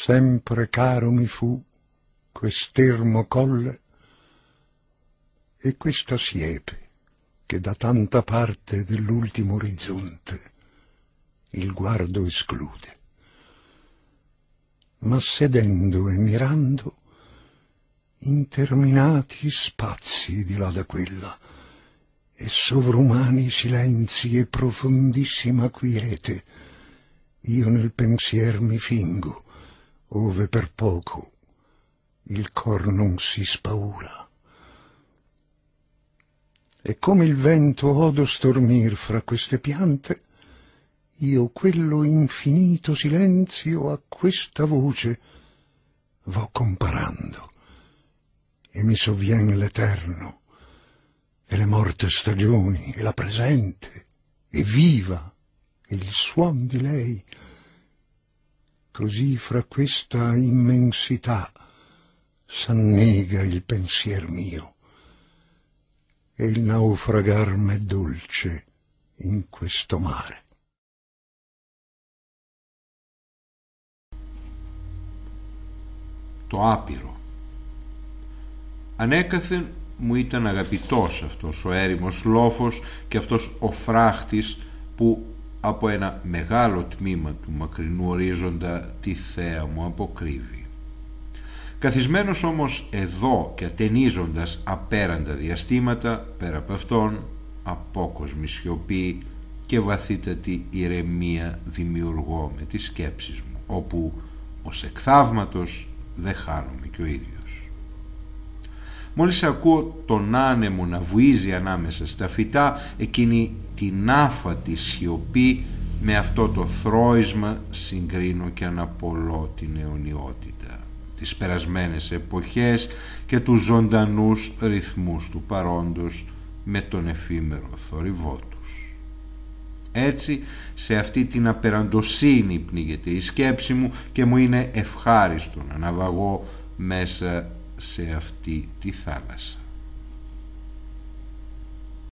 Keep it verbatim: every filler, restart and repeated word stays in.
sempre caro mi fu quest'ermo colle e questa siepe che da tanta parte dell'ultimo orizzonte il guardo esclude. Ma sedendo e mirando interminati spazi di là da quella e sovrumani silenzi e profondissima quiete, io nel pensier mi fingo, ove per poco il cor non si spaura. E come il vento odo stormir fra queste piante, io quello infinito silenzio a questa voce vo comparando, e mi sovvien l'eterno, e le morte stagioni, e la presente, e viva, e il suon di lei. Così fra questa immensità s'annega il pensier mio, e il naufragar m'è dolce in questo mare. Το άπειρο. Ανέκαθεν μου ήταν αγαπητός αυτός ο έρημος λόφος και αυτός ο φράχτης που από ένα μεγάλο τμήμα του μακρινού ορίζοντα τη θέα μου αποκρύβει. Καθισμένος όμως εδώ και ατενίζοντας απέραντα διαστήματα, πέρα από αυτόν, απόκοσμη σιωπή και βαθύτατη ηρεμία δημιουργώ με τις σκέψεις μου, όπου ως εκ θαύματος δεν χάνομαι κι ο ίδιος. Μόλις ακούω τον άνεμο να βουίζει ανάμεσα στα φυτά, εκείνη την άφατη σιωπή, με αυτό το θρώισμα συγκρίνω και αναπολώ την αιωνιότητα, τις περασμένες εποχές και τους ζωντανούς ρυθμούς του παρόντος με τον εφήμερο θορυβό τους. Έτσι, σε αυτή την απεραντοσύνη πνίγεται η σκέψη μου και μου είναι ευχάριστο να ναυαγώ μέσα σε αυτή τη θάλασσα.